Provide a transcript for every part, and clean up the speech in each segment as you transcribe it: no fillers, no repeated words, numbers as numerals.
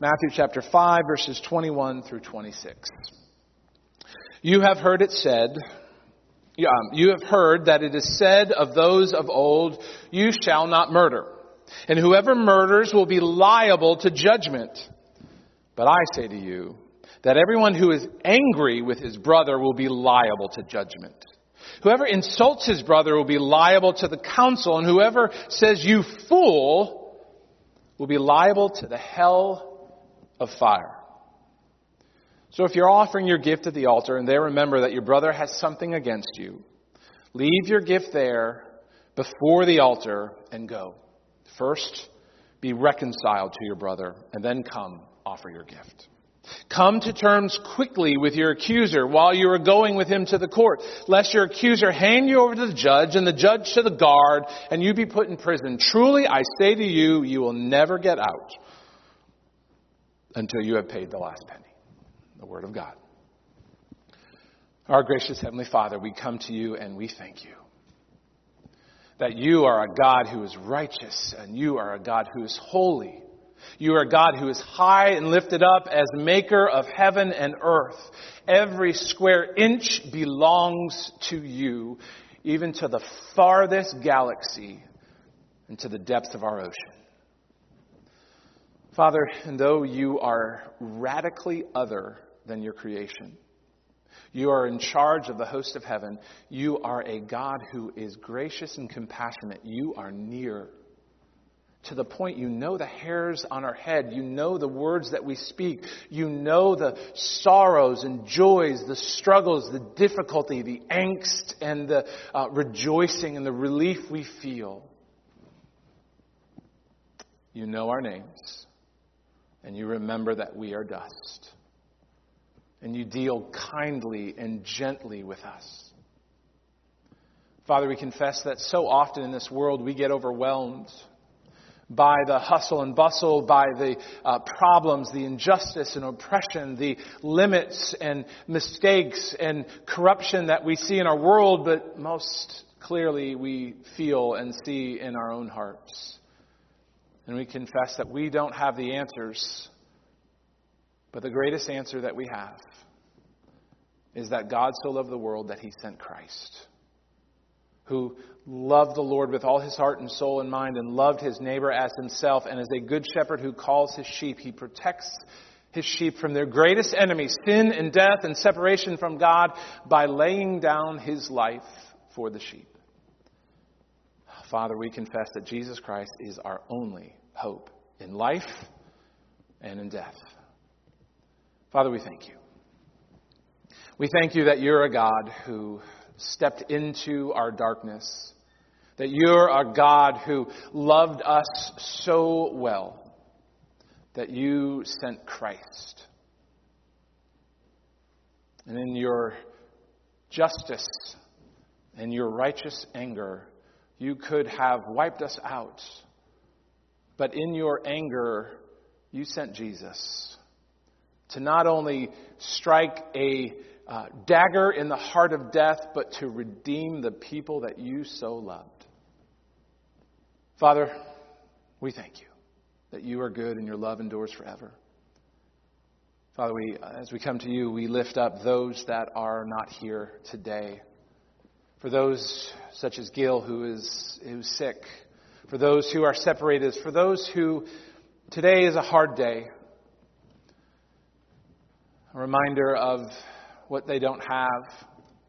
Matthew chapter 5, verses 21 through 26. You have heard that it is said of those of old, you shall not murder. And whoever murders will be liable to judgment. But I say to you that everyone who is angry with his brother will be liable to judgment. Whoever insults his brother will be liable to the council, and whoever says you fool will be liable to the hell of fire. So if you're offering your gift at the altar and there remember that your brother has something against you, leave your gift there before the altar and go. First, be reconciled to your brother, and then come offer your gift. Come to terms quickly with your accuser while you are going with him to the court, lest your accuser hand you over to the judge and the judge to the guard, and you be put in prison. Truly, I say to you, you will never get out until you have paid the last penny. The Word of God. Our gracious Heavenly Father, we come to you and we thank you that you are a God who is righteous and you are a God who is holy. You are a God who is high and lifted up as maker of heaven and earth. Every square inch belongs to you, even to the farthest galaxy and to the depths of our ocean. Father, and though you are radically other than your creation, you are in charge of the host of heaven. You are a God who is gracious and compassionate. You are near to the point you know the hairs on our head. You know the words that we speak. You know the sorrows and joys, the struggles, the difficulty, the angst and the rejoicing and the relief we feel. You know our names. And you remember that we are dust. And you deal kindly and gently with us. Father, we confess that so often in this world we get overwhelmed by the hustle and bustle, by the problems, the injustice and oppression, the limits and mistakes and corruption that we see in our world, but most clearly we feel and see in our own hearts. And we confess that we don't have the answers, but the greatest answer that we have is that God so loved the world that he sent Christ, who loved the Lord with all his heart and soul and mind and loved his neighbor as himself. And as a good shepherd who calls his sheep, he protects his sheep from their greatest enemies, sin and death and separation from God, by laying down his life for the sheep. Father, we confess that Jesus Christ is our only hope in life and in death. Father, we thank you. We thank you that you're a God who stepped into our darkness, that you're a God who loved us so well that you sent Christ. And in your justice and your righteous anger, you could have wiped us out. But in your anger, you sent Jesus to not only strike a dagger in the heart of death, but to redeem the people that you so loved. Father, we thank you that you are good and your love endures forever. Father, as we come to you, we lift up those that are not here today. For those such as Gil, who's sick. For those who are separated. For those who today is a hard day. A reminder of what they don't have.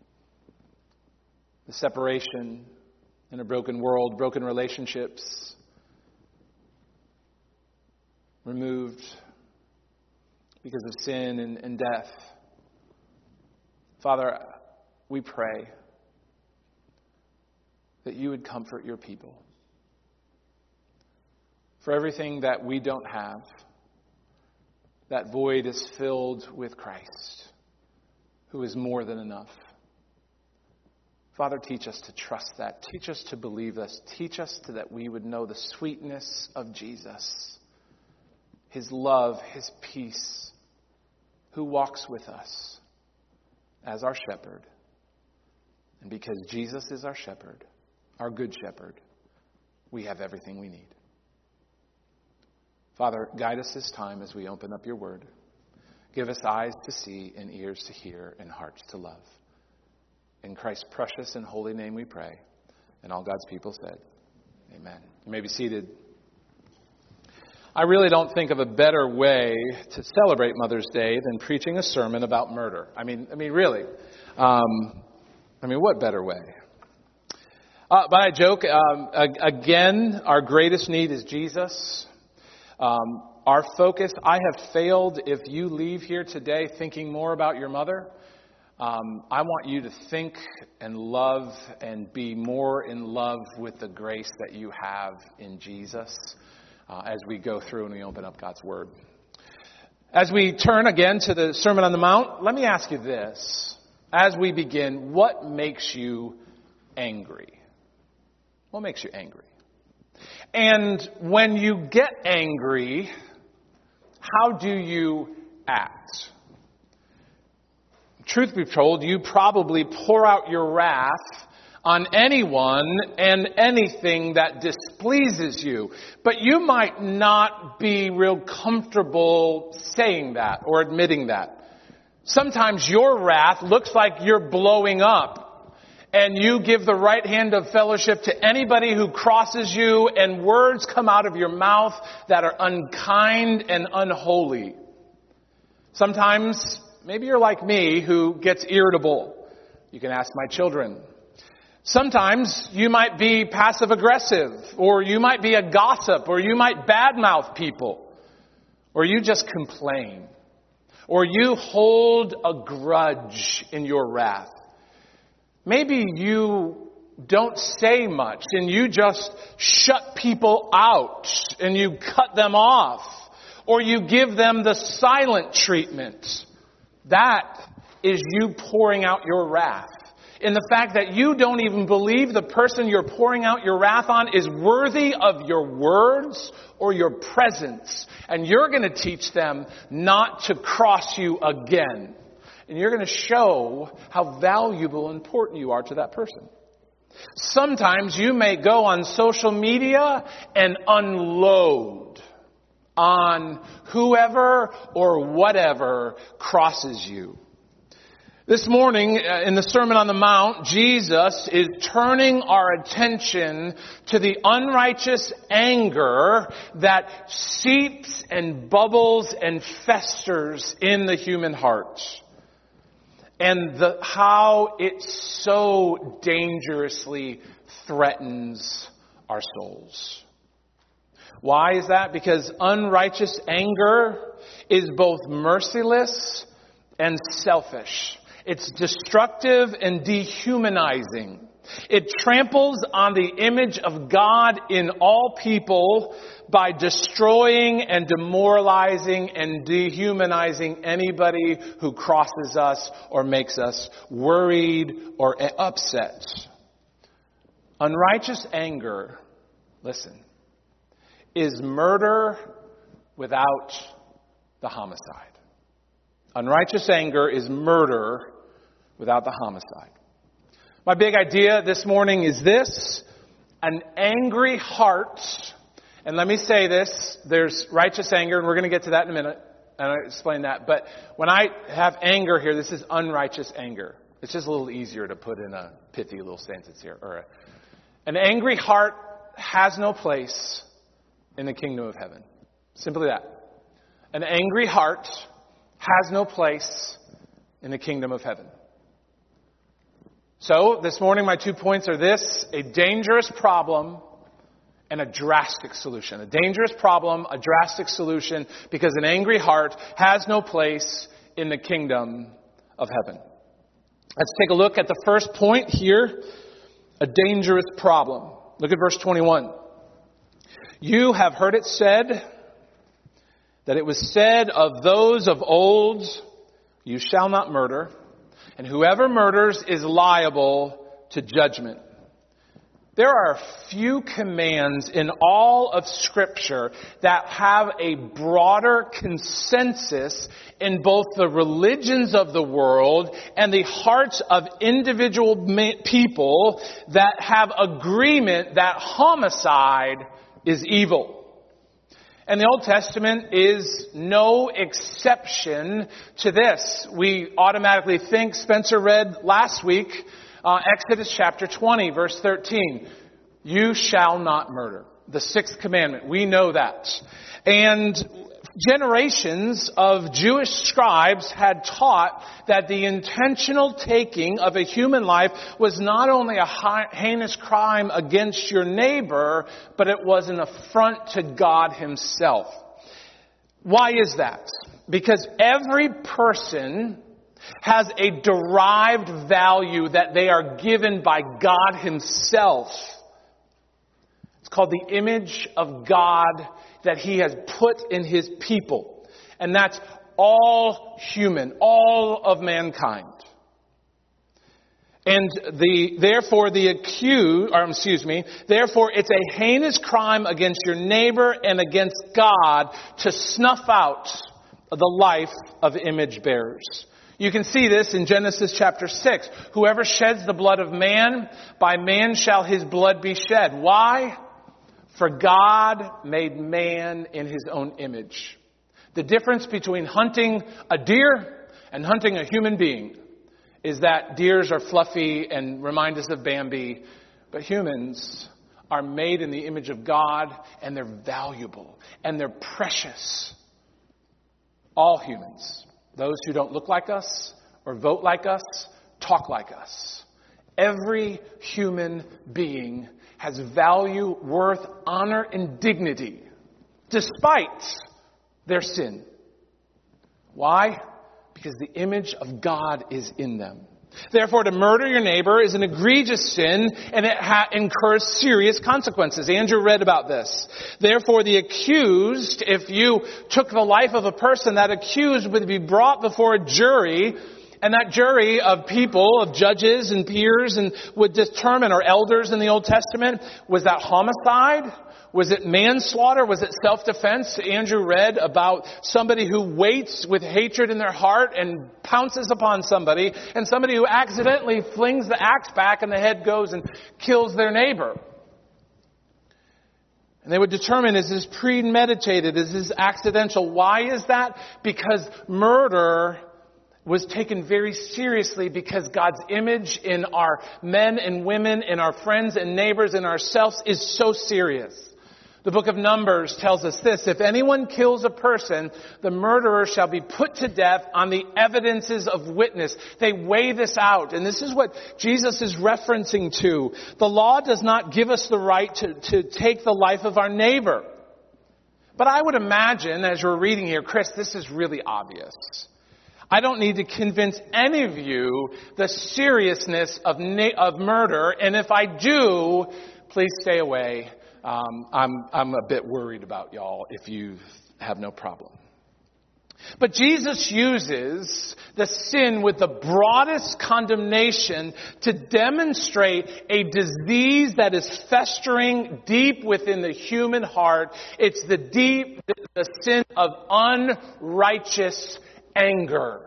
The separation in a broken world, broken relationships. Removed because of sin and death. Father, we pray that you would comfort your people. For everything that we don't have, that void is filled with Christ, who is more than enough. Father, teach us to trust that. Teach us to believe this. Teach us that we would know the sweetness of Jesus, his love, his peace, who walks with us as our shepherd. And because Jesus is our shepherd, our good shepherd, we have everything we need. Father, guide us this time as we open up your word. Give us eyes to see and ears to hear and hearts to love. In Christ's precious and holy name we pray. And all God's people said, amen. You may be seated. I really don't think of a better way to celebrate Mother's Day than preaching a sermon about murder. I mean, really. What better way? But I joke, again, our greatest need is Jesus. Our focus, I have failed if you leave here today thinking more about your mother. I want you to think and love and be more in love with the grace that you have in Jesus as we go through and we open up God's Word. As we turn again to the Sermon on the Mount, let me ask you this. As we begin, what makes you angry? What makes you angry? And when you get angry, how do you act? Truth be told, you probably pour out your wrath on anyone and anything that displeases you. But you might not be real comfortable saying that or admitting that. Sometimes your wrath looks like you're blowing up, and you give the right hand of fellowship to anybody who crosses you, and words come out of your mouth that are unkind and unholy. Sometimes, maybe you're like me who gets irritable. You can ask my children. Sometimes you might be passive aggressive, or you might be a gossip, or you might badmouth people, or you just complain, or you hold a grudge in your wrath. Maybe you don't say much and you just shut people out and you cut them off, or you give them the silent treatment. That is you pouring out your wrath. In the fact that you don't even believe the person you're pouring out your wrath on is worthy of your words or your presence. And you're going to teach them not to cross you again. And you're going to show how valuable and important you are to that person. Sometimes you may go on social media and unload on whoever or whatever crosses you. This morning in the Sermon on the Mount, Jesus is turning our attention to the unrighteous anger that seeps and bubbles and festers in the human heart. And how it so dangerously threatens our souls. Why is that? Because unrighteous anger is both merciless and selfish. It's destructive and dehumanizing. It tramples on the image of God in all people by destroying and demoralizing and dehumanizing anybody who crosses us or makes us worried or upset. Unrighteous anger, listen, is murder without the homicide. Unrighteous anger is murder without the homicide. My big idea this morning is this: an angry heart. And let me say this, there's righteous anger, and we're going to get to that in a minute, and I'll explain that. But when I have anger here, this is unrighteous anger. It's just a little easier to put in a pithy little sentence here. An angry heart has no place in the kingdom of heaven. Simply that. An angry heart has no place in the kingdom of heaven. So, this morning my 2 points are this: a dangerous problem and a drastic solution. A dangerous problem, a drastic solution, because an angry heart has no place in the kingdom of heaven. Let's take a look at the first point here, a dangerous problem. Look at verse 21. You have heard it said, that it was said of those of old, you shall not murder, and whoever murders is liable to judgment. There are few commands in all of Scripture that have a broader consensus in both the religions of the world and the hearts of individual people that have agreement that homicide is evil. And the Old Testament is no exception to this. We automatically think, Spencer read last week, Exodus chapter 20, verse 13. You shall not murder. The sixth commandment. We know that. And generations of Jewish scribes had taught that the intentional taking of a human life was not only a heinous crime against your neighbor, but it was an affront to God himself. Why is that? Because every person has a derived value that they are given by God himself. It's called the image of God that he has put in his people. And that's all human, all of mankind. And therefore it's a heinous crime against your neighbor and against God to snuff out the life of image bearers. You can see this in Genesis chapter 6. Whoever sheds the blood of man, by man shall his blood be shed. Why? For God made man in his own image. The difference between hunting a deer and hunting a human being is that deers are fluffy and remind us of Bambi, but humans are made in the image of God, and they're valuable and they're precious. All humans, those who don't look like us or vote like us, talk like us. Every human being has value, worth, honor, and dignity, despite their sin. Why? Because the image of God is in them. Therefore, to murder your neighbor is an egregious sin, and it incurs serious consequences. Andrew read about this. Therefore, the accused, if you took the life of a person, that accused would be brought before a jury. And that jury of people, of judges and peers, and would determine, or elders in the Old Testament, was that homicide? Was it manslaughter? Was it self-defense? Andrew read about somebody who waits with hatred in their heart and pounces upon somebody, and somebody who accidentally flings the axe back and the head goes and kills their neighbor. And they would determine, is this premeditated? Is this accidental? Why is that? Because murder was taken very seriously, because God's image in our men and women, in our friends and neighbors, in ourselves is so serious. The book of Numbers tells us this: if anyone kills a person, the murderer shall be put to death on the evidences of witness. They weigh this out. And this is what Jesus is referencing to. The law does not give us the right to take the life of our neighbor. But I would imagine, as you're reading here, Chris, this is really obvious. I don't need to convince any of you the seriousness of murder. And if I do, please stay away. I'm a bit worried about y'all if you have no problem. But Jesus uses the sin with the broadest condemnation to demonstrate a disease that is festering deep within the human heart. It's the sin of unrighteous anger.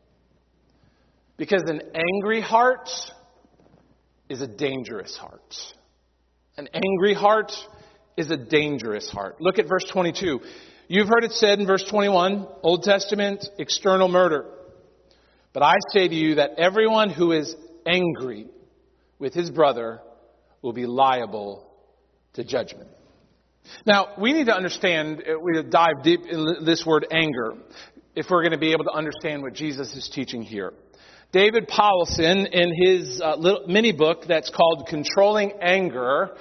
Because an angry heart is a dangerous heart. An angry heart is a dangerous heart. Look at verse 22. You've heard it said in verse 21, Old Testament, external murder. But I say to you that everyone who is angry with his brother will be liable to judgment. Now, we need to understand, we dive deep in this word anger, if we're going to be able to understand what Jesus is teaching here. David Powlison, in his little mini book that's called Controlling Anger,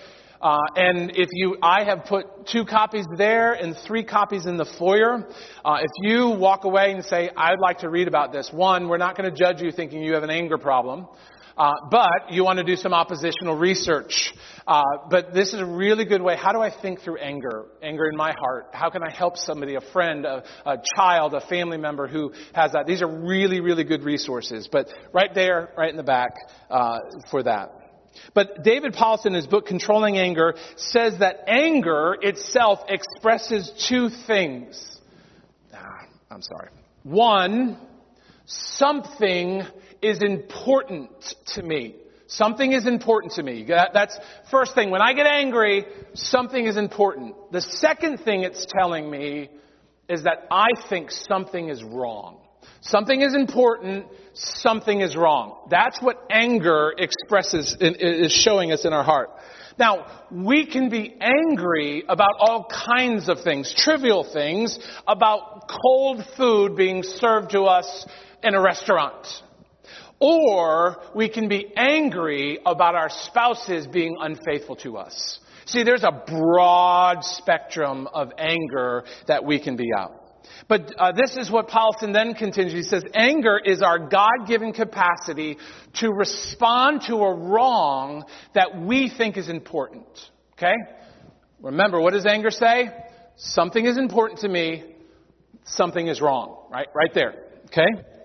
I have put 2 copies there and 3 copies in the foyer. If you walk away and say, I'd like to read about this, 1, we're not going to judge you thinking you have an anger problem. But you want to do some oppositional research. But this is a really good way. How do I think through anger? Anger in my heart. How can I help somebody, a friend, a child, a family member who has that? These are really, really good resources. But right there, right in the back, for that. But David Powlison, in his book, Controlling Anger, says that anger itself expresses 2 things. I'm sorry. 1, something is important to me. Something is important to me. That's first thing. When I get angry, something is important. The second thing it's telling me is that I think something is wrong. Something is important, something is wrong. That's what anger is showing us in our heart. Now, we can be angry about all kinds of things, trivial things, about cold food being served to us in a restaurant. Or we can be angry about our spouses being unfaithful to us. See, there's a broad spectrum of anger that we can be out. But this is what Paulson then continues. He says, anger is our God-given capacity to respond to a wrong that we think is important. Okay? Remember, what does anger say? Something is important to me. Something is wrong. Right there. Okay?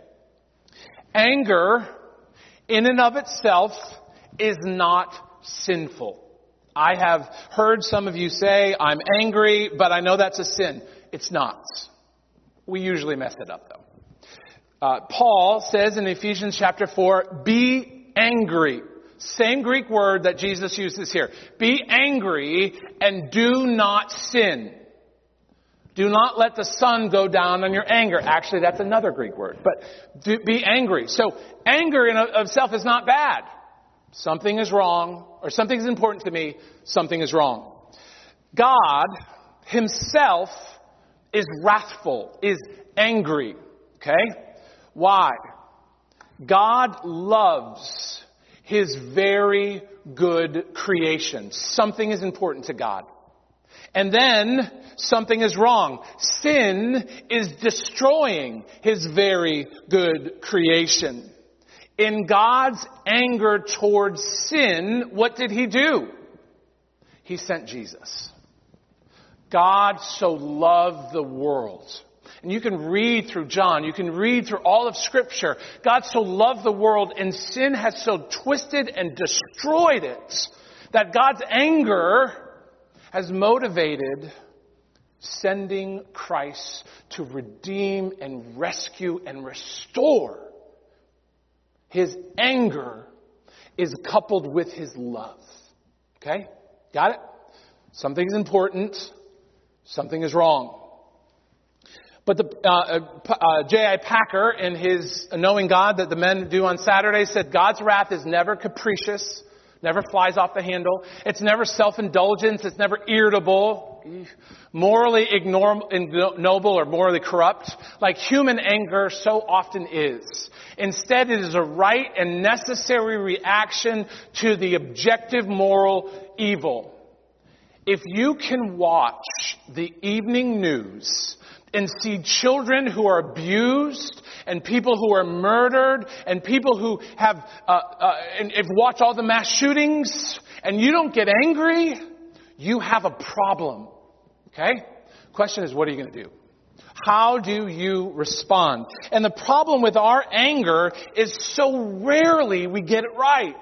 Anger, in and of itself, is not sinful. I have heard some of you say, I'm angry, but I know that's a sin. It's not. We usually mess it up, though. Paul says in Ephesians chapter 4, be angry. Same Greek word that Jesus uses here. Be angry and do not sin. Do not let the sun go down on your anger. Actually, that's another Greek word. But be angry. So anger in of itself is not bad. Something is wrong, or something is important to me, something is wrong. God himself is wrathful, is angry. Okay? Why? God loves his very good creation. Something is important to God. And then something is wrong. Sin is destroying his very good creation. In God's anger towards sin, what did he do? He sent Jesus. God so loved the world. And you can read through John. You can read through all of Scripture. God so loved the world, and sin has so twisted and destroyed it that God's anger has motivated sending Christ to redeem and rescue and restore. His anger is coupled with his love. Okay? Got it? Something's important. Something is wrong. But J.I. Packer, in his Knowing God that the men do on Saturday, said God's wrath is never capricious, never flies off the handle. It's never self-indulgence. It's never irritable, morally ignoble, or morally corrupt, like human anger so often is. Instead, it is a right and necessary reaction to the objective moral evil. If you can watch the evening news and see children who are abused and people who are murdered and people who have and watch all the mass shootings and you don't get angry, you have a problem. Okay? Question is, what are you going to do? How do you respond? And the problem with our anger is so rarely we get it right.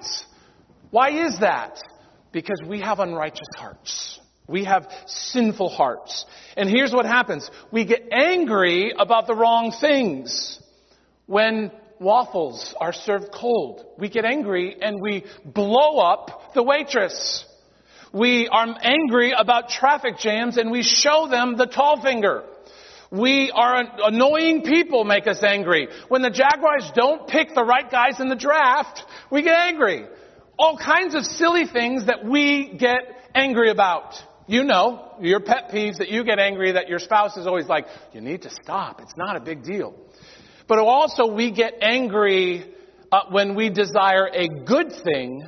Why is that? Because we have unrighteous hearts. We have sinful hearts. And here's what happens. We get angry about the wrong things. When waffles are served cold, we get angry and we blow up the waitress. We are angry about traffic jams and we show them the tall finger. We are annoying people make us angry. When the Jaguars don't pick the right guys in the draft, we get angry. All kinds of silly things that we get angry about. You know, your pet peeves that you get angry that your spouse is always like, you need to stop. It's not a big deal. But also we get angry when we desire a good thing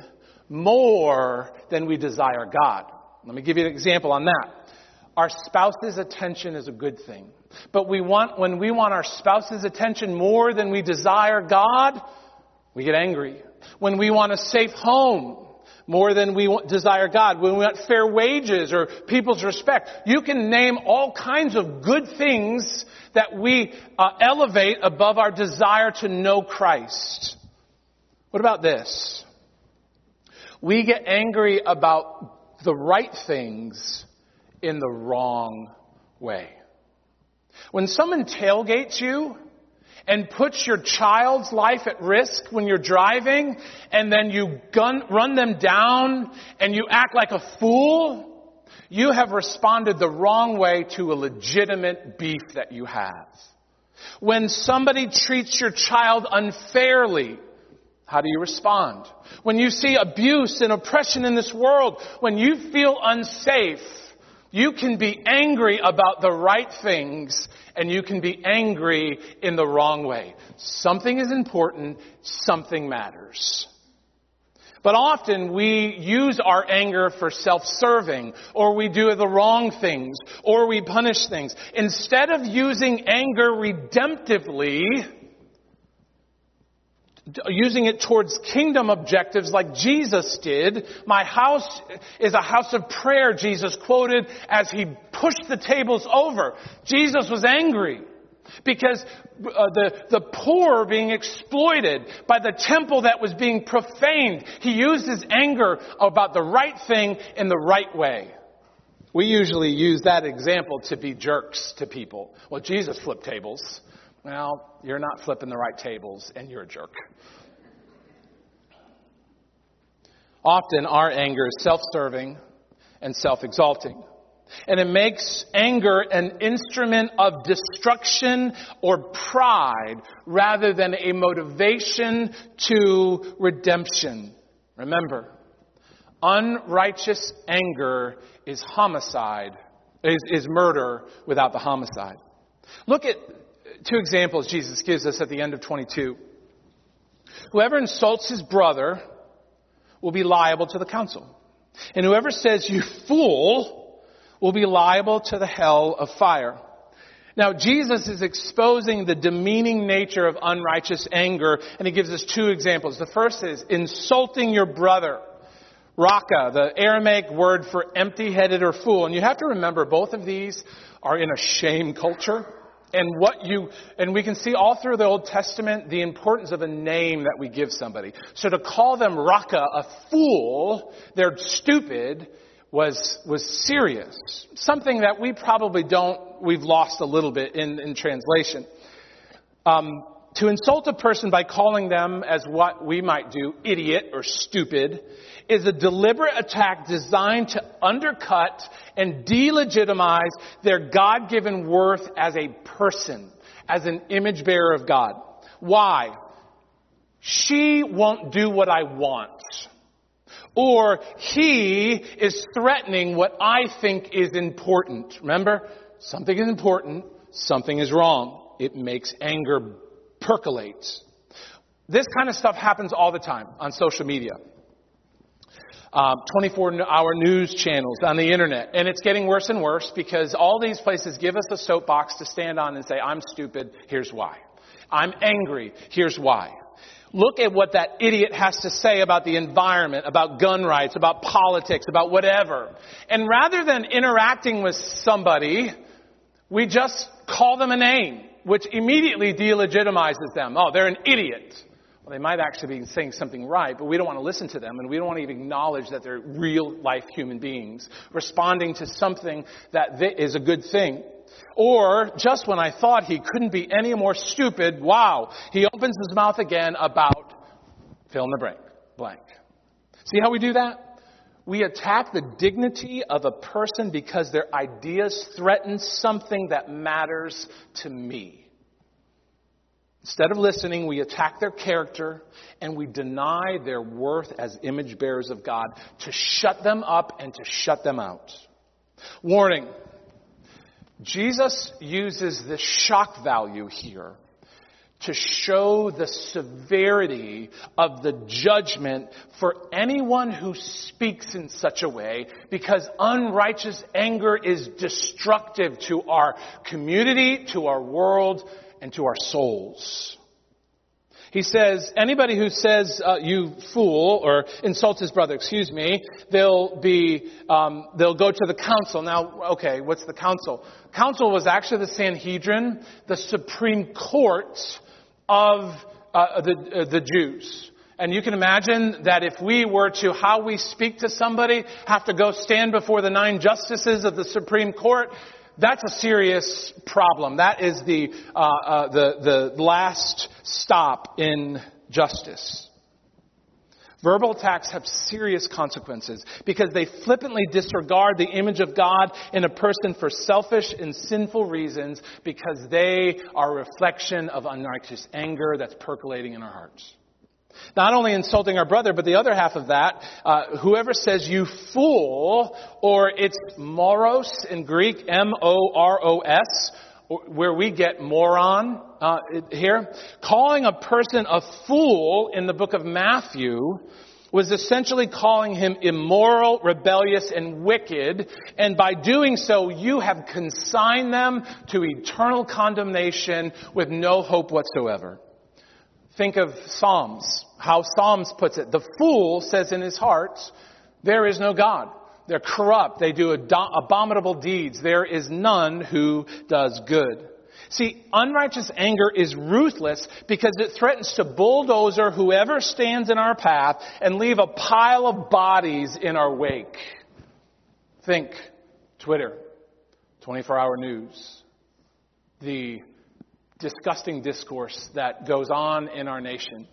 more than we desire God. Let me give you an example on that. Our spouse's attention is a good thing. But when we want our spouse's attention more than we desire God, we get angry. When we want a safe home more than we desire God, when we want fair wages or people's respect, you can name all kinds of good things that we elevate above our desire to know Christ. What about this? We get angry about the right things in the wrong way. When someone tailgates you and puts your child's life at risk when you're driving, and then you run them down and you act like a fool, you have responded the wrong way to a legitimate beef that you have. When somebody treats your child unfairly, how do you respond? When you see abuse and oppression in this world, when you feel unsafe, you can be angry about the right things, and you can be angry in the wrong way. Something is important, something matters. But often we use our anger for self-serving, or we do the wrong things, or we punish things. Instead of using anger redemptively, using it towards kingdom objectives like Jesus did. My house is a house of prayer, Jesus quoted as he pushed the tables over. Jesus was angry because the poor were being exploited by the temple that was being profaned. He used his anger about the right thing in the right way. We usually use that example to be jerks to people. Well, Jesus flipped tables. Well, you're not flipping the right tables, and you're a jerk. Often our anger is self-serving and self-exalting. And it makes anger an instrument of destruction or pride rather than a motivation to redemption. Remember, unrighteous anger is homicide, is murder without the homicide. Look at two examples Jesus gives us at the end of 22. Whoever insults his brother will be liable to the council. And whoever says, "You fool," will be liable to the hell of fire. Now, Jesus is exposing the demeaning nature of unrighteous anger, and he gives us two examples. The first is insulting your brother. Raka, the Aramaic word for empty-headed or fool. And you have to remember, both of these are in a shame culture. And we can see all through the Old Testament the importance of a name that we give somebody. So to call them Raka, a fool, they're stupid, was serious. Something that we probably we've lost a little bit in translation. To insult a person by calling them, as what we might do, idiot or stupid, is a deliberate attack designed to undercut and delegitimize their God-given worth as a person, as an image bearer of God. Why? She won't do what I want. Or he is threatening what I think is important. Remember, something is important, something is wrong. It makes anger percolate. This kind of stuff happens all the time on social media. 24-hour news channels on the internet. And it's getting worse and worse because all these places give us a soapbox to stand on and say, "I'm stupid, here's why. I'm angry, here's why." Look at what that idiot has to say about the environment, about gun rights, about politics, about whatever. And rather than interacting with somebody, we just call them a name, which immediately delegitimizes them. Oh, they're an idiot. Well, they might actually be saying something right, but we don't want to listen to them, and we don't want to even acknowledge that they're real-life human beings responding to something that is a good thing. Or, just when I thought he couldn't be any more stupid, wow, he opens his mouth again about fill in the blank. See how we do that? We attack the dignity of a person because their ideas threaten something that matters to me. Instead of listening, we attack their character and we deny their worth as image bearers of God to shut them up and to shut them out. Warning. Jesus uses the shock value here to show the severity of the judgment for anyone who speaks in such a way, because unrighteous anger is destructive to our community, to our world, and to our souls. He says, anybody who says, "You fool," or insults his brother, they'll go to the council. Now, okay, what's the council? Council was actually the Sanhedrin, the Supreme Court of the Jews. And you can imagine that if we were to, how we speak to somebody, have to go stand before the 9 justices of the Supreme Court, That's a serious problem. That is the last stop in justice. Verbal attacks have serious consequences because they flippantly disregard the image of God in a person for selfish and sinful reasons because they are a reflection of unrighteous anger that's percolating in our hearts. Not only insulting our brother, but the other half of that, whoever says you fool, or it's moros in Greek, M-O-R-O-S, where we get moron here. Calling a person a fool in the book of Matthew was essentially calling him immoral, rebellious, and wicked. And by doing so, you have consigned them to eternal condemnation with no hope whatsoever. Think of Psalms, how Psalms puts it. The fool says in his heart, there is no God. They're corrupt. They do abominable deeds. There is none who does good. See, unrighteous anger is ruthless because it threatens to bulldoze whoever stands in our path and leave a pile of bodies in our wake. Think Twitter, 24-hour news, the disgusting discourse that goes on in our nation.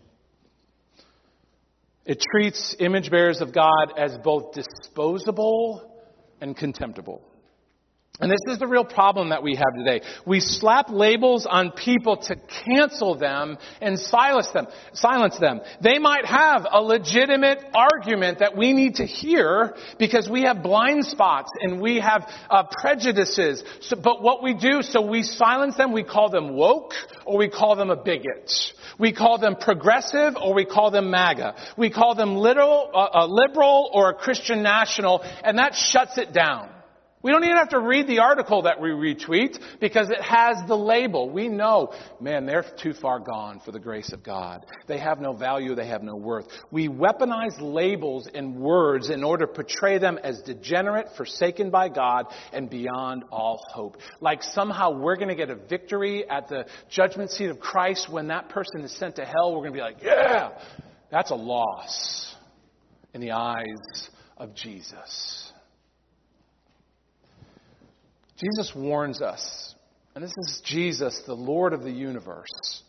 It treats image bearers of God as both disposable and contemptible. And this is the real problem that we have today. We slap labels on people to cancel them and silence them. They might have a legitimate argument that we need to hear because we have blind spots and we have prejudices. But what we do, so we silence them, we call them woke or we call them a bigot. We call them progressive or we call them MAGA. We call them a liberal or a Christian national, and that shuts it down. We don't even have to read the article that we retweet because it has the label. We know, man, they're too far gone for the grace of God. They have no value. They have no worth. We weaponize labels and words in order to portray them as degenerate, forsaken by God, and beyond all hope. Like somehow we're going to get a victory at the judgment seat of Christ when that person is sent to hell. We're going to be like, yeah, that's a loss in the eyes of Jesus. Jesus warns us, and this is Jesus, the Lord of the universe.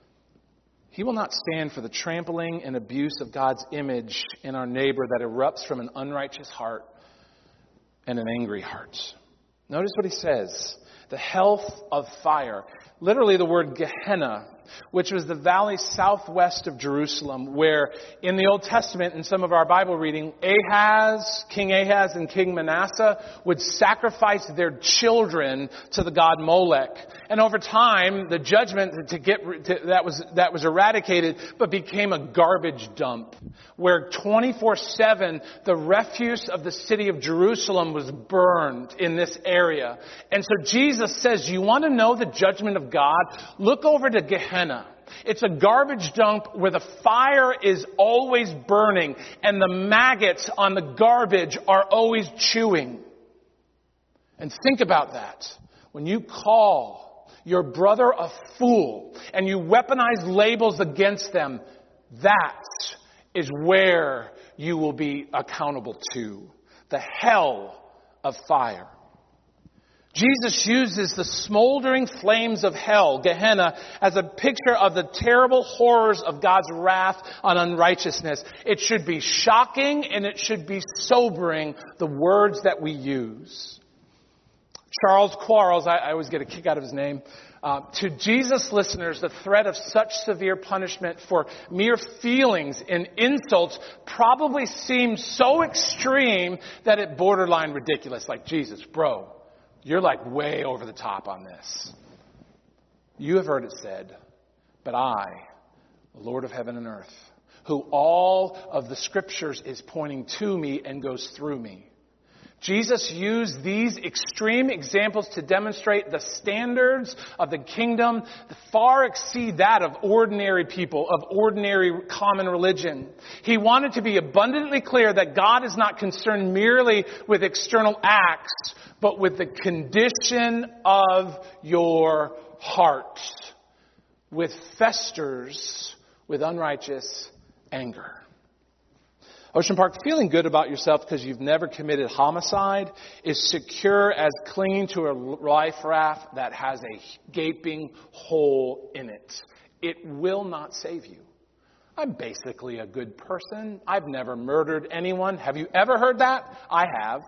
He will not stand for the trampling and abuse of God's image in our neighbor that erupts from an unrighteous heart and an angry heart. Notice what he says. The health of fire. Literally the word Gehenna, which was the valley southwest of Jerusalem, where in the Old Testament, in some of our Bible reading, King Ahaz and King Manasseh would sacrifice their children to the god Molech. And over time, the judgment that was eradicated, but became a garbage dump, where 24/7 the refuse of the city of Jerusalem was burned in this area. And so Jesus says, you want to know the judgment of God? Look over to Gehenna. It's a garbage dump where the fire is always burning and the maggots on the garbage are always chewing. And think about that. When you call your brother a fool and you weaponize labels against them, that is where you will be accountable to. The hell of fire. Jesus uses the smoldering flames of hell, Gehenna, as a picture of the terrible horrors of God's wrath on unrighteousness. It should be shocking and it should be sobering, the words that we use. Charles Quarles, I always get a kick out of his name. To Jesus listeners, the threat of such severe punishment for mere feelings and insults probably seems so extreme that it borderline ridiculous. Like, Jesus, bro, you're like way over the top on this. You have heard it said, but I, the Lord of heaven and earth, who all of the scriptures is pointing to me and goes through me. Jesus used these extreme examples to demonstrate the standards of the kingdom far exceed that of ordinary people, of ordinary common religion. He wanted to be abundantly clear that God is not concerned merely with external acts, but with the condition of your heart, with festers with unrighteous anger. Ocean Park, feeling good about yourself because you've never committed homicide is secure as clinging to a life raft that has a gaping hole in it. It will not save you. I'm basically a good person. I've never murdered anyone. Have you ever heard that? I have.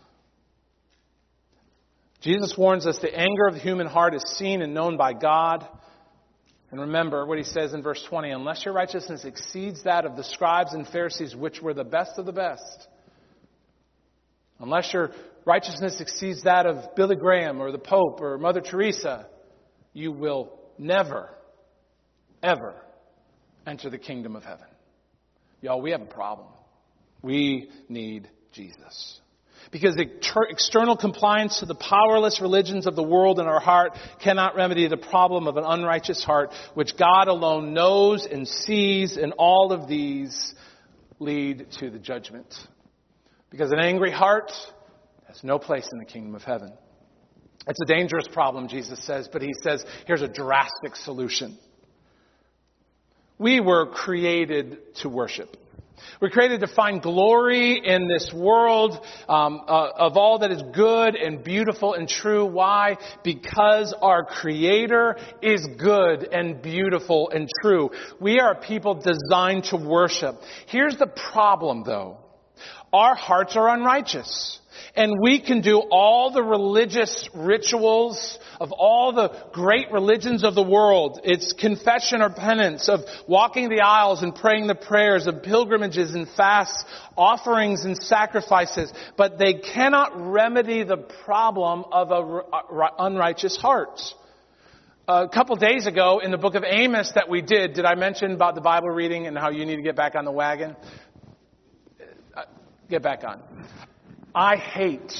Jesus warns us the anger of the human heart is seen and known by God. And remember what he says in verse 20, unless your righteousness exceeds that of the scribes and Pharisees, which were the best of the best. Unless your righteousness exceeds that of Billy Graham or the Pope or Mother Teresa, you will never, ever enter the kingdom of heaven. Y'all, we have a problem. We need Jesus. Because external compliance to the powerless religions of the world in our heart cannot remedy the problem of an unrighteous heart, which God alone knows and sees, and all of these lead to the judgment. Because an angry heart has no place in the kingdom of heaven. It's a dangerous problem, Jesus says, but he says, here's a drastic solution. We were created to worship. We're created to find glory in this world of all that is good and beautiful and true. Why? Because our Creator is good and beautiful and true. We are people designed to worship. Here's the problem, though. Our hearts are unrighteous. And we can do all the religious rituals of all the great religions of the world. It's confession or penance, of walking the aisles and praying the prayers, of pilgrimages and fasts, offerings and sacrifices. But they cannot remedy the problem of an unrighteous heart. A couple days ago in the book of Amos that we did I mention about the Bible reading and how you need to get back on the wagon? Get back on. I hate,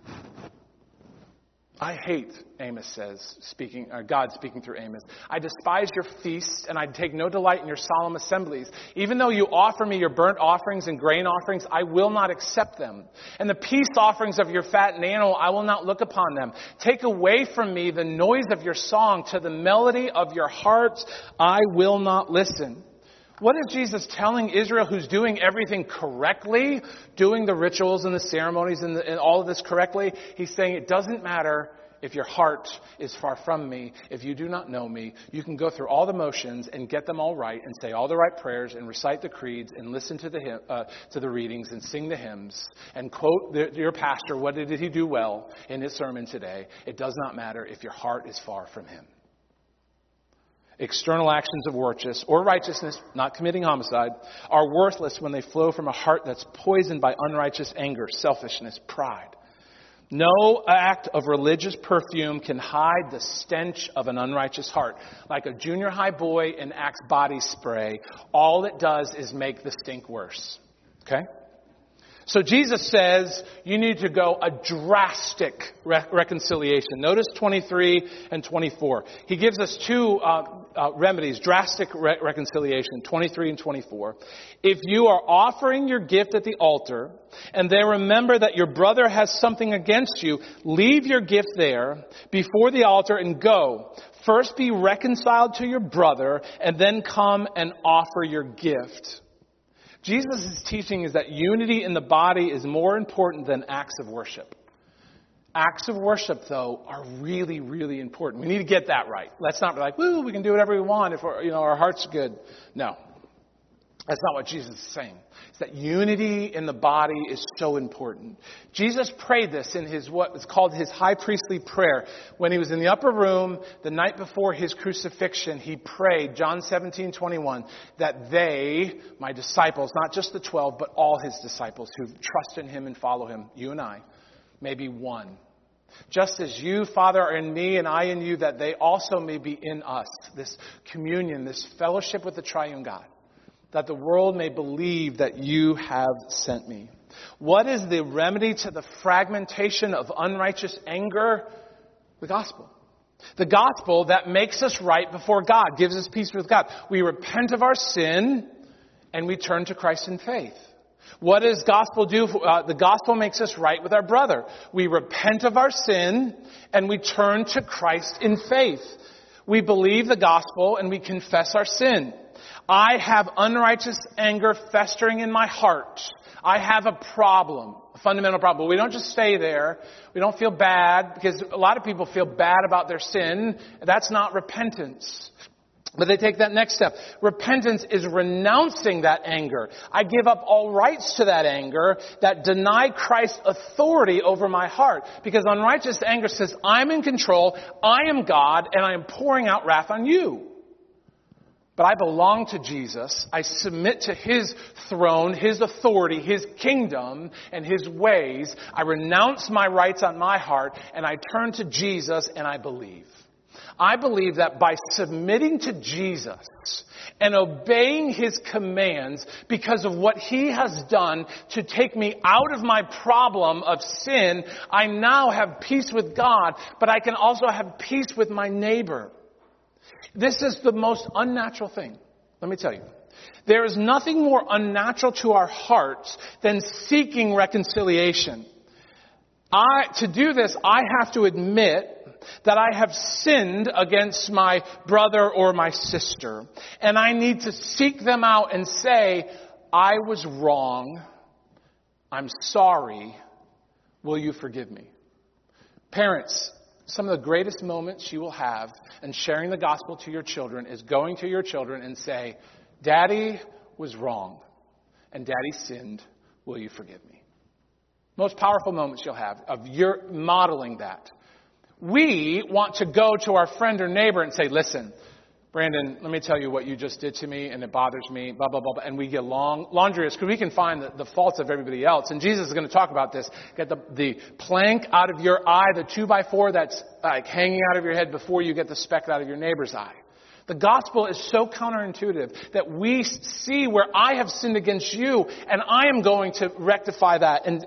Amos says, God speaking through Amos. I despise your feasts, and I take no delight in your solemn assemblies. Even though you offer me your burnt offerings and grain offerings, I will not accept them. And the peace offerings of your fattened animal, I will not look upon them. Take away from me the noise of your song. To the melody of your hearts, I will not listen. What is Jesus telling Israel, who's doing everything correctly, doing the rituals and the ceremonies and all of this correctly? He's saying it doesn't matter if your heart is far from me. If you do not know me, you can go through all the motions and get them all right and say all the right prayers and recite the creeds and listen to the readings and sing the hymns and quote your pastor, what did he do well in his sermon today? It does not matter if your heart is far from him. External actions of righteousness, not committing homicide, are worthless when they flow from a heart that's poisoned by unrighteous anger, selfishness, pride. No act of religious perfume can hide the stench of an unrighteous heart. Like a junior high boy in Axe body spray, all it does is make the stink worse. Okay? So Jesus says you need to go a drastic reconciliation. Notice 23 and 24. He gives us two remedies, drastic reconciliation, 23 and 24. If you are offering your gift at the altar and then remember that your brother has something against you, leave your gift there before the altar and go. First be reconciled to your brother and then come and offer your gift. Jesus' teaching is that unity in the body is more important than acts of worship. Acts of worship, though, are really, really important. We need to get that right. Let's not be like, woo, we can do whatever we want if our heart's good. No. That's not what Jesus is saying. It's that unity in the body is so important. Jesus prayed this in what is called his high priestly prayer. When he was in the upper room the night before his crucifixion, he prayed, John 17:21, that they, my disciples, not just the 12, but all his disciples who trust in him and follow him, you and I, may be one. Just as you, Father, are in me and I in you, that they also may be in us. This communion, this fellowship with the triune God. That the world may believe that you have sent me. What is the remedy to the fragmentation of unrighteous anger? The gospel. The gospel that makes us right before God, gives us peace with God. We repent of our sin and we turn to Christ in faith. What does gospel do? The gospel makes us right with our brother. We repent of our sin and we turn to Christ in faith. We believe the gospel and we confess our sin. I have unrighteous anger festering in my heart. I have a problem, a fundamental problem. We don't just stay there. We don't feel bad, because a lot of people feel bad about their sin. That's not repentance. But they take that next step. Repentance is renouncing that anger. I give up all rights to that anger that deny Christ's authority over my heart. Because unrighteous anger says, I'm in control, I am God, and I am pouring out wrath on you. But I belong to Jesus. I submit to His throne, His authority, His kingdom, and His ways. I renounce my rights on my heart, and I turn to Jesus, and I believe. I believe that by submitting to Jesus and obeying His commands because of what He has done to take me out of my problem of sin, I now have peace with God, but I can also have peace with my neighbor. This is the most unnatural thing. Let me tell you. There is nothing more unnatural to our hearts than seeking reconciliation. To do this, I have to admit that I have sinned against my brother or my sister. And I need to seek them out and say, I was wrong. I'm sorry. Will you forgive me? Parents, some of the greatest moments you will have in sharing the gospel to your children is going to your children and say, Daddy was wrong and Daddy sinned. Will you forgive me? Most powerful moments you'll have of your modeling that. We want to go to our friend or neighbor and say, listen, Brandon, let me tell you what you just did to me, and it bothers me, blah, blah, blah. And we get laundry because we can find the faults of everybody else. And Jesus is going to talk about this. Get the plank out of your eye, the 2x4 that's like hanging out of your head before you get the speck out of your neighbor's eye. The gospel is so counterintuitive that we see where I have sinned against you, and I am going to rectify that and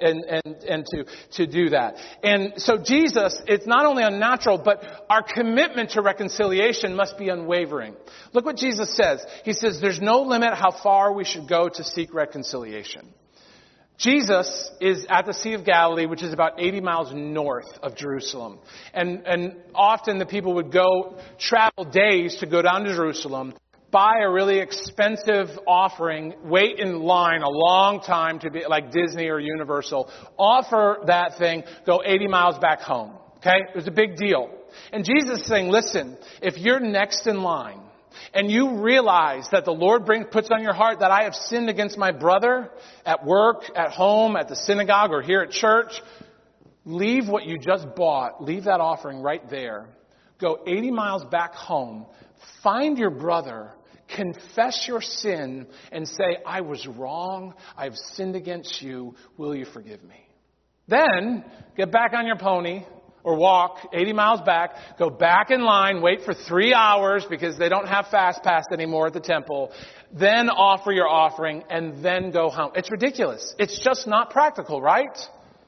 to do that. And so Jesus, it's not only unnatural, but our commitment to reconciliation must be unwavering. Look what Jesus says. He says there's no limit how far we should go to seek reconciliation. Jesus is at the Sea of Galilee, which is about 80 miles north of Jerusalem. And often the people would travel days to go down to Jerusalem, buy a really expensive offering, wait in line a long time to be like Disney or Universal, offer that thing, go 80 miles back home. Okay? It was a big deal. And Jesus is saying, listen, if you're next in line, and you realize that the Lord puts on your heart that I have sinned against my brother at work, at home, at the synagogue, or here at church, leave what you just bought. Leave that offering right there. Go 80 miles back home. Find your brother. Confess your sin and say, I was wrong. I've sinned against you. Will you forgive me? Then get back on your pony. Or walk 80 miles back, go back in line, wait for 3 hours because they don't have Fast Pass anymore at the temple. Then offer your offering and then go home. It's ridiculous. It's just not practical, right?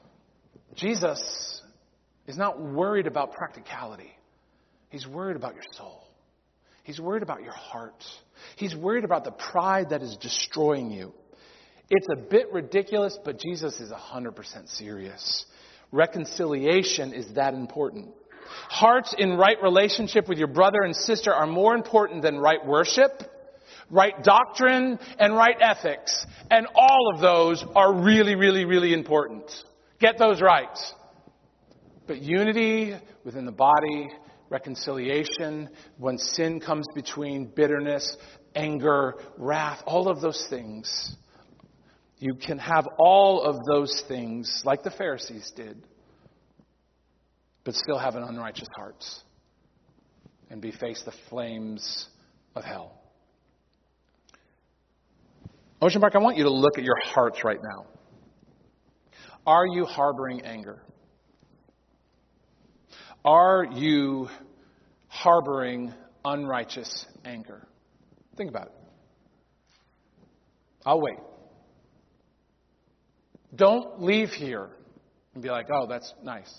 Jesus is not worried about practicality. He's worried about your soul. He's worried about your heart. He's worried about the pride that is destroying you. It's a bit ridiculous, but Jesus is 100% serious. Reconciliation is that important. Hearts in right relationship with your brother and sister are more important than right worship, right doctrine, and right ethics. And all of those are really, really, really important. Get those right. But unity within the body, reconciliation, when sin comes between, bitterness, anger, wrath, all of those things. You can have all of those things like the Pharisees did, but still have an unrighteous heart and face the flames of hell. Ocean Park, I want you to look at your hearts right now. Are you harboring anger? Are you harboring unrighteous anger? Think about it. I'll wait. Don't leave here and be like, oh, that's nice.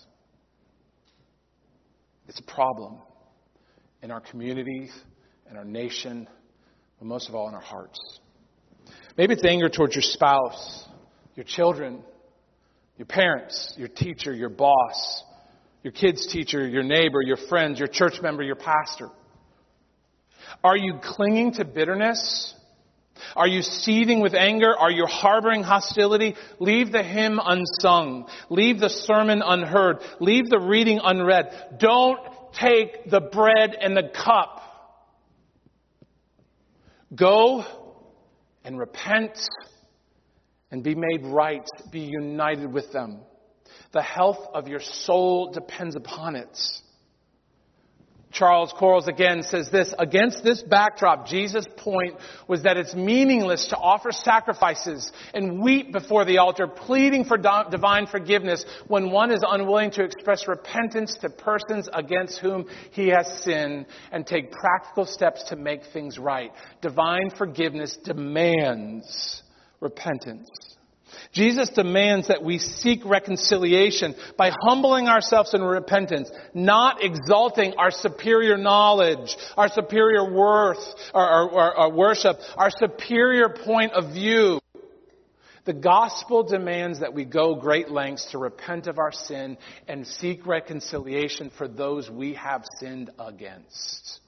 It's a problem in our communities, in our nation, but most of all in our hearts. Maybe it's anger towards your spouse, your children, your parents, your teacher, your boss, your kid's teacher, your neighbor, your friends, your church member, your pastor. Are you clinging to bitterness Are you seething with anger? Are you harboring hostility? Leave the hymn unsung. Leave the sermon unheard. Leave the reading unread. Don't take the bread and the cup. Go and repent and be made right. Be united with them. The health of your soul depends upon it. Charles Quarles again says this, against this backdrop, Jesus' point was that it's meaningless to offer sacrifices and weep before the altar, pleading for divine forgiveness when one is unwilling to express repentance to persons against whom he has sinned and take practical steps to make things right. Divine forgiveness demands repentance. Jesus demands that we seek reconciliation by humbling ourselves in repentance, not exalting our superior knowledge, our superior worth, our worship, our superior point of view. The gospel demands that we go great lengths to repent of our sin and seek reconciliation for those we have sinned against.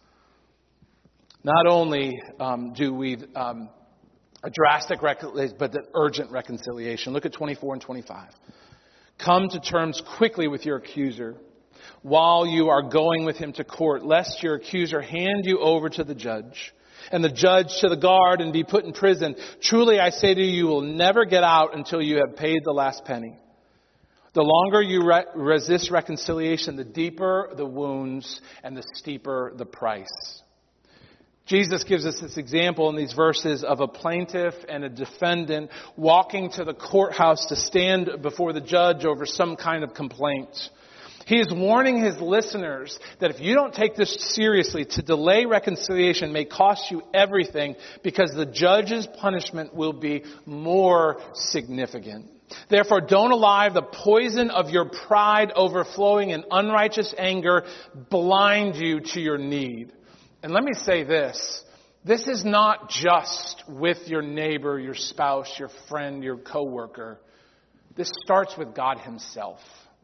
Not only do we a drastic, but an urgent reconciliation. Look at 24 and 25. Come to terms quickly with your accuser while you are going with him to court, lest your accuser hand you over to the judge, and the judge to the guard, and be put in prison. Truly, I say to you, you will never get out until you have paid the last penny. The longer you resist reconciliation, the deeper the wounds and the steeper the price. Jesus gives us this example in these verses of a plaintiff and a defendant walking to the courthouse to stand before the judge over some kind of complaint. He is warning his listeners that if you don't take this seriously, to delay reconciliation may cost you everything because the judge's punishment will be more significant. Therefore, don't allow the poison of your pride overflowing in unrighteous anger blind you to your need. And let me say this. This is not just with your neighbor, your spouse, your friend, your coworker. This starts with God himself.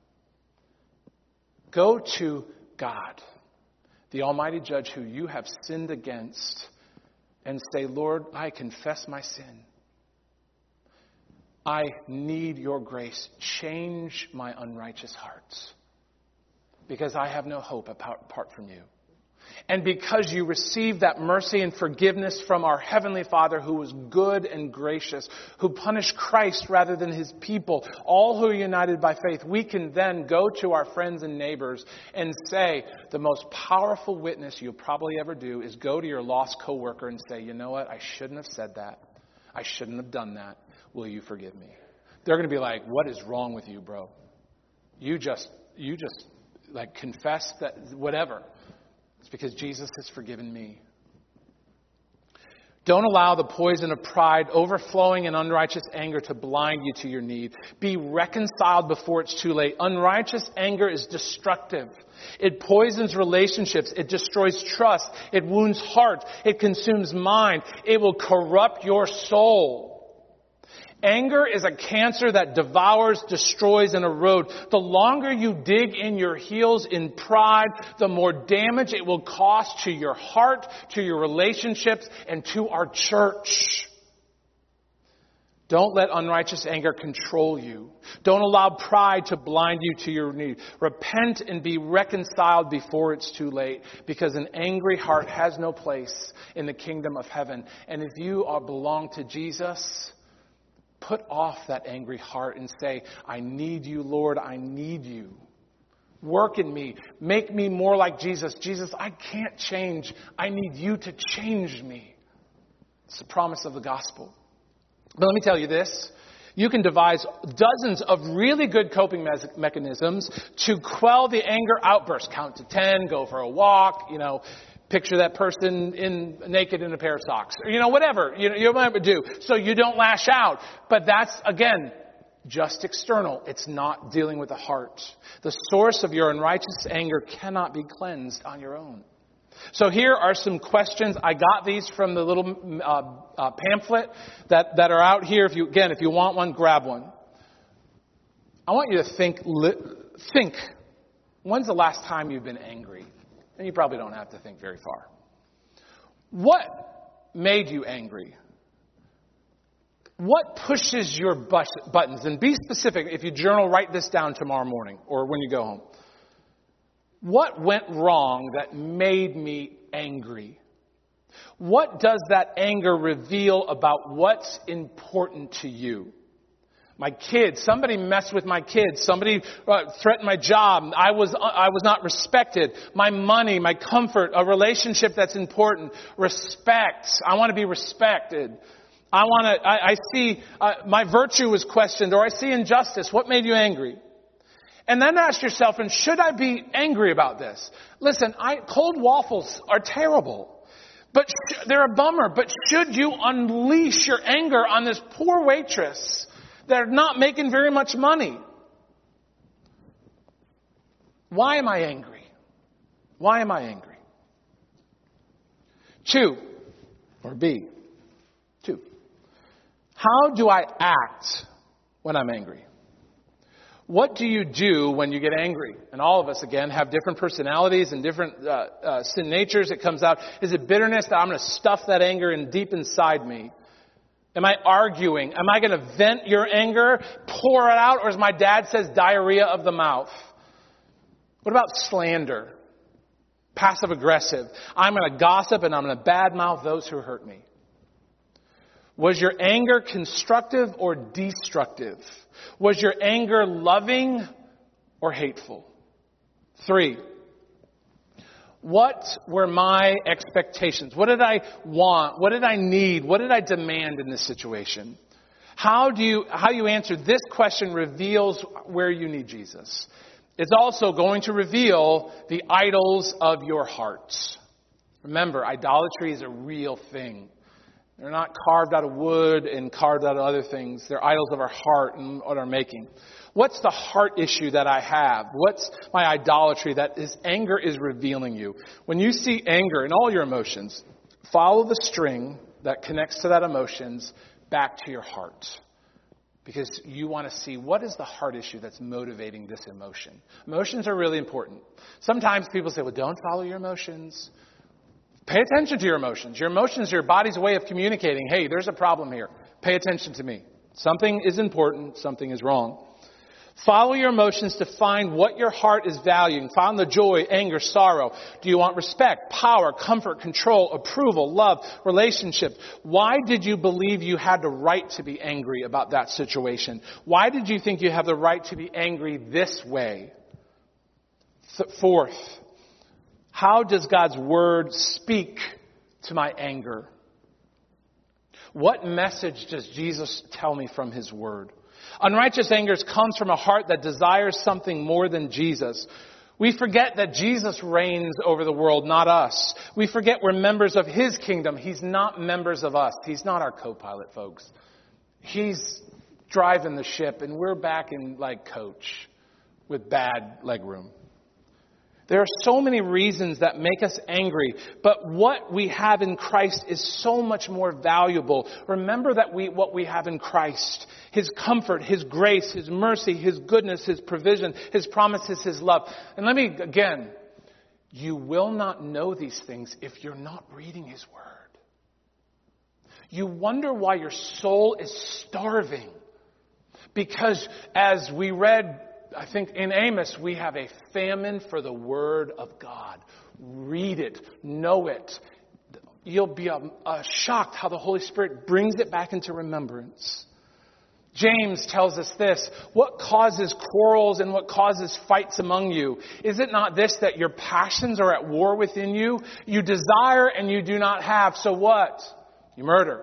Go to God, the Almighty Judge who you have sinned against, and say, Lord, I confess my sin. I need your grace. Change my unrighteous heart, because I have no hope apart from you. And because you received that mercy and forgiveness from our Heavenly Father, who was good and gracious, who punished Christ rather than his people, all who are united by faith, we can then go to our friends and neighbors and say, the most powerful witness you'll probably ever do is go to your lost coworker and say, you know what, I shouldn't have said that. I shouldn't have done that. Will you forgive me? They're going to be like, what is wrong with you, bro? You just like confess that whatever. It's because Jesus has forgiven me. Don't allow the poison of pride, overflowing in unrighteous anger, to blind you to your need. Be reconciled before it's too late. Unrighteous anger is destructive. It poisons relationships. It destroys trust. It wounds hearts. It consumes mind. It will corrupt your soul. Anger is a cancer that devours, destroys, and erodes. The longer you dig in your heels in pride, the more damage it will cause to your heart, to your relationships, and to our church. Don't let unrighteous anger control you. Don't allow pride to blind you to your need. Repent and be reconciled before it's too late, because an angry heart has no place in the kingdom of heaven. And if you belong to Jesus, put off that angry heart and say, I need you, Lord, I need you. Work in me. Make me more like Jesus. Jesus, I can't change. I need you to change me. It's the promise of the gospel. But let me tell you this. You can devise dozens of really good coping mechanisms to quell the anger outburst. Count to 10, go for a walk, picture that person naked in a pair of socks. Or, whatever you might do. So you don't lash out. But that's, again, just external. It's not dealing with the heart. The source of your unrighteous anger cannot be cleansed on your own. So here are some questions. I got these from the little pamphlet that are out here. If you want one, grab one. I want you to think, when's the last time you've been angry? And you probably don't have to think very far. What made you angry? What pushes your buttons? And be specific. If you journal, write this down tomorrow morning or when you go home. What went wrong that made me angry? What does that anger reveal about what's important to you? My kids, somebody messed with my kids. Somebody threatened my job. I was not respected. My money, my comfort, a relationship that's important. Respect. I want to be respected. I see my virtue was questioned, or I see injustice. What made you angry? And then ask yourself, and should I be angry about this? Listen, cold waffles are terrible. But they're a bummer. But should you unleash your anger on this poor waitress that are not making very much money? Why am I angry? Why am I angry? 2, or B, 2. How do I act when I'm angry? What do you do when you get angry? And all of us, again, have different personalities and different sin natures. It comes out. Is it bitterness that I'm going to stuff that anger in deep inside me? Am I arguing? Am I going to vent your anger, pour it out, or as my dad says, diarrhea of the mouth? What about slander? Passive aggressive. I'm going to gossip and I'm going to badmouth those who hurt me. Was your anger constructive or destructive? Was your anger loving or hateful? 3, what were my expectations? What did I want? What did I need? What did I demand in this situation? How you answer this question reveals where you need Jesus. It's also going to reveal the idols of your hearts. Remember, idolatry is a real thing. They're not carved out of wood and carved out of other things. They're idols of our heart and what our making. What's the heart issue that I have? What's my idolatry that anger is revealing you? When you see anger in all your emotions, follow the string that connects to that emotions back to your heart. Because you want to see what is the heart issue that's motivating this emotion. Emotions are really important. Sometimes people say, well, don't follow your emotions. Pay attention to your emotions. Your emotions are your body's way of communicating, hey, there's a problem here. Pay attention to me. Something is important. Something is wrong. Follow your emotions to find what your heart is valuing. Find the joy, anger, sorrow. Do you want respect, power, comfort, control, approval, love, relationship? Why did you believe you had the right to be angry about that situation? Why did you think you have the right to be angry this way? 4th, how does God's word speak to my anger? What message does Jesus tell me from his word? Unrighteous anger comes from a heart that desires something more than Jesus. We forget that Jesus reigns over the world, not us. We forget we're members of his kingdom. He's not members of us. He's not our co-pilot, folks. He's driving the ship, and we're back in like coach with bad legroom. There are so many reasons that make us angry, but what we have in Christ is so much more valuable. Remember that what we have in Christ, his comfort, his grace, his mercy, his goodness, his provision, his promises, his love. And let me, again, you will not know these things if you're not reading his word. You wonder why your soul is starving. Because as we read, I think in Amos, we have a famine for the Word of God. Read it. Know it. You'll be shocked how the Holy Spirit brings it back into remembrance. James tells us this. What causes quarrels and what causes fights among you? Is it not this, that your passions are at war within you? You desire and you do not have. So what? You murder.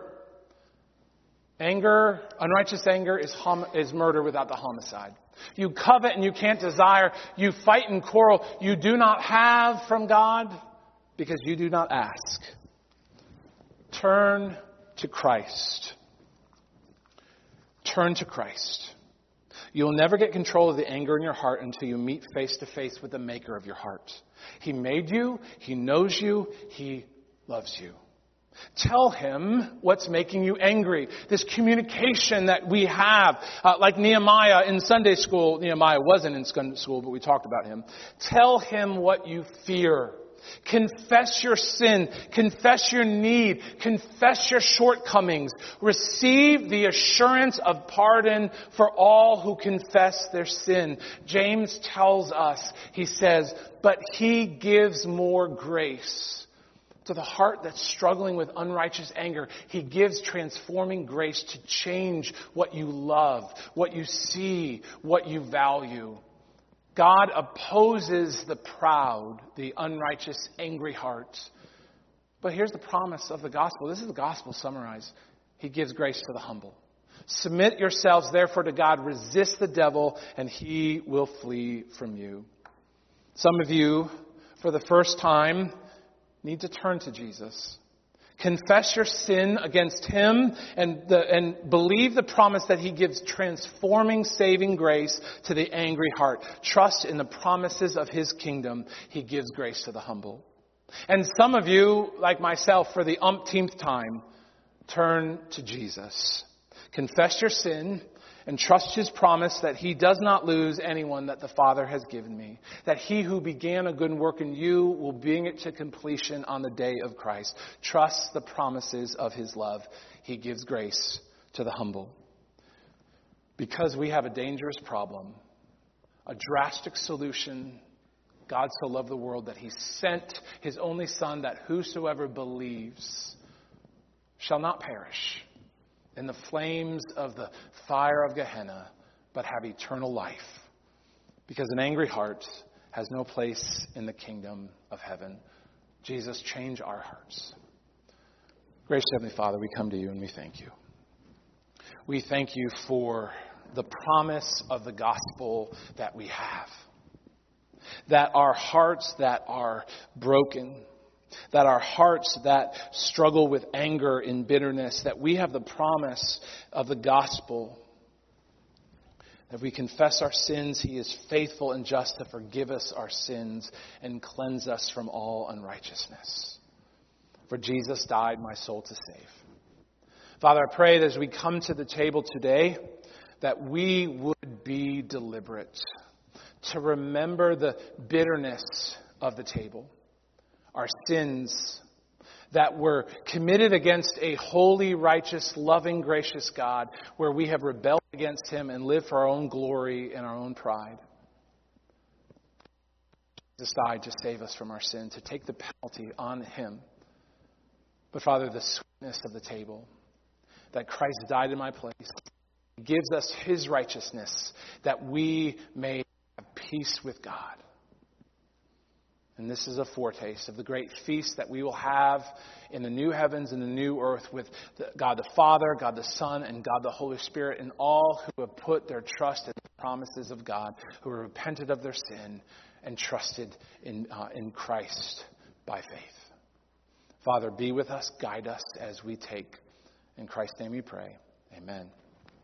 Anger, unrighteous anger is murder without the homicide. You covet and you can't desire. You fight and quarrel. You do not have from God because you do not ask. Turn to Christ. Turn to Christ. You'll never get control of the anger in your heart until you meet face to face with the maker of your heart. He made you. He knows you. He loves you. Tell him what's making you angry. This communication that we have, like Nehemiah in Sunday school. Nehemiah wasn't in Sunday school, but we talked about him. Tell him what you fear. Confess your sin. Confess your need. Confess your shortcomings. Receive the assurance of pardon for all who confess their sin. James tells us, he says, but he gives more grace. To the heart that's struggling with unrighteous anger, he gives transforming grace to change what you love, what you see, what you value. God opposes the proud, the unrighteous, angry hearts. But here's the promise of the gospel. This is the gospel summarized. He gives grace to the humble. Submit yourselves, therefore, to God. Resist the devil, and he will flee from you. Some of you, for the first time, need to turn to Jesus. Confess your sin against him and believe the promise that he gives transforming, saving grace to the angry heart. Trust in the promises of his kingdom. He gives grace to the humble. And some of you, like myself, for the umpteenth time, turn to Jesus. Confess your sin and trust his promise that he does not lose anyone that the Father has given me. That he who began a good work in you will bring it to completion on the day of Christ. Trust the promises of his love. He gives grace to the humble. Because we have a dangerous problem, a drastic solution, God so loved the world that he sent his only Son, that whosoever believes shall not perish in the flames of the fire of Gehenna, but have eternal life. Because an angry heart has no place in the kingdom of heaven. Jesus, change our hearts. Gracious Heavenly Father, we come to you and we thank you. We thank you for the promise of the gospel that we have. That our hearts that are broken, that our hearts that struggle with anger and bitterness, that we have the promise of the gospel. That if we confess our sins, he is faithful and just to forgive us our sins and cleanse us from all unrighteousness. For Jesus died my soul to save. Father, I pray that as we come to the table today, that we would be deliberate to remember the bitterness of the table. Our sins that were committed against a holy, righteous, loving, gracious God, where we have rebelled against him and lived for our own glory and our own pride. Jesus died to save us from our sin, to take the penalty on him. But Father, the sweetness of the table, that Christ died in my place, gives us his righteousness, that we may have peace with God. And this is a foretaste of the great feast that we will have in the new heavens and the new earth with God the Father, God the Son, and God the Holy Spirit, and all who have put their trust in the promises of God, who have repented of their sin and trusted in Christ by faith. Father, be with us, guide us as we take. In Christ's name we pray. Amen.